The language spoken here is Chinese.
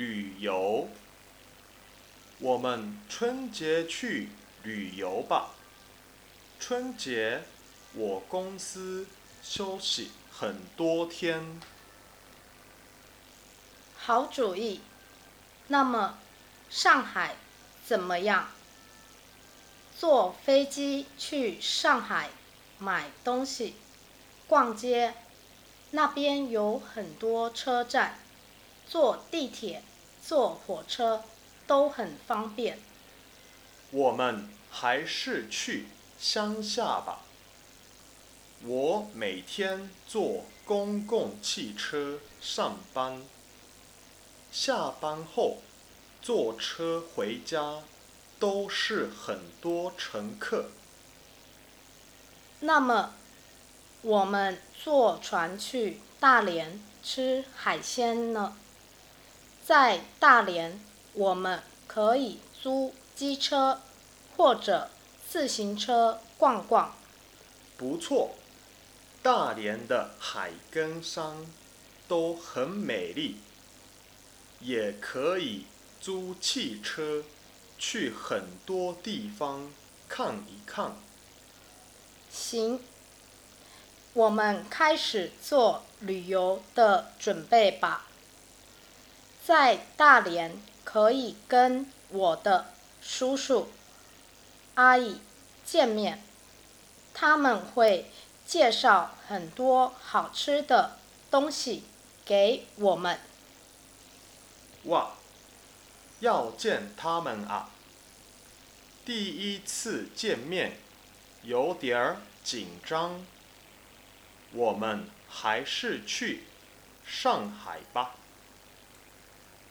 旅游。我们春节去旅游吧。春节我公司休息很多天。 好主意。那么，上海怎么样？坐飞机去上海买东西、逛街，那边有很多车站，坐地铁、坐火车都很方便。 我们还是去乡下吧。我每天坐公共汽车上班，下班后坐车回家，都是很多乘客。 那么，我们坐船去大连吃海鲜呢？在大连，我们可以租机车或者自行车逛逛。 不错，大连的海跟山都很美丽，也可以租汽车去很多地方看一看。 行，我们开始做旅游的准备吧。在大连可以跟我的叔叔、阿姨见面，他们会介绍很多好吃的东西给我们。 哇，要见他们啊！第一次见面，有点儿紧张。我们还是去上海吧。